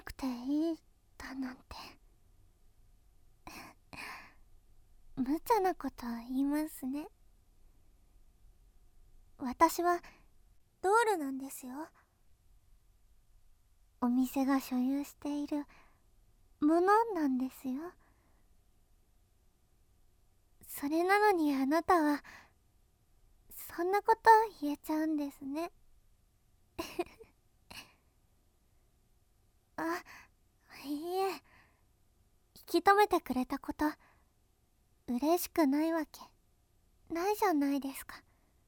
なくていいだなんて無茶なこと言いますね。私はドールなんですよ。お店が所有しているものなんですよ。それなのにあなたはそんなこと言えちゃうんですね。あ、いいえ、引き止めてくれたこと嬉しくないわけないじゃないですか。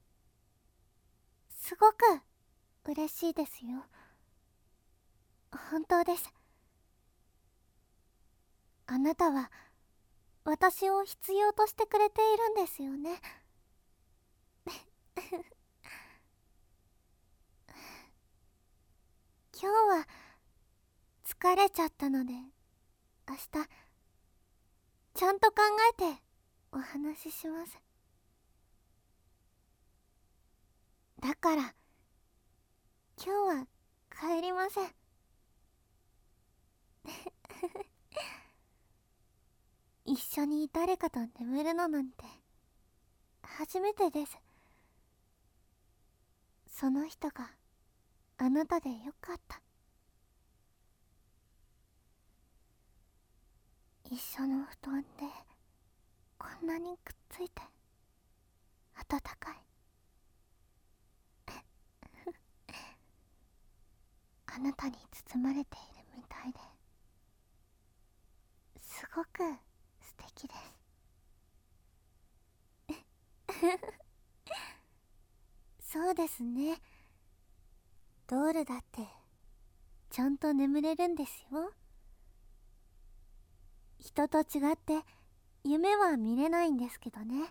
すごく嬉しいですよ。本当です。あなたは私を必要としてくれているんですよね。今日は疲れちゃったので、明日ちゃんと考えてお話しします。だから今日は帰りません。一緒に誰かと眠るのなんて初めてです。その人があなたでよかった。一緒の布団でこんなにくっついて暖かい。あなたに包まれているみたいで、すごく素敵です。そうですね。ドールだってちゃんと眠れるんですよ。人と違って夢は見れないんですけどね。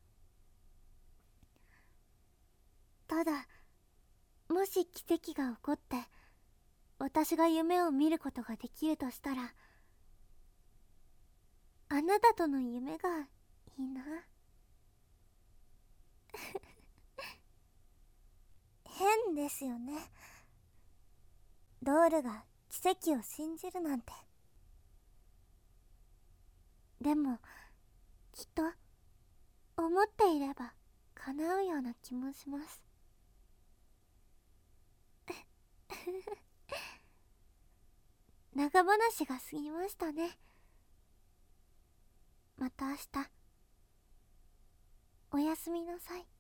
ただ、もし奇跡が起こって私が夢を見ることができるとしたら、あなたとの夢がいいな。変ですよね、ドールが奇跡を信じるなんて。でもきっと思っていれば叶うような気もします。長話が過ぎましたね。また明日。おやすみなさい。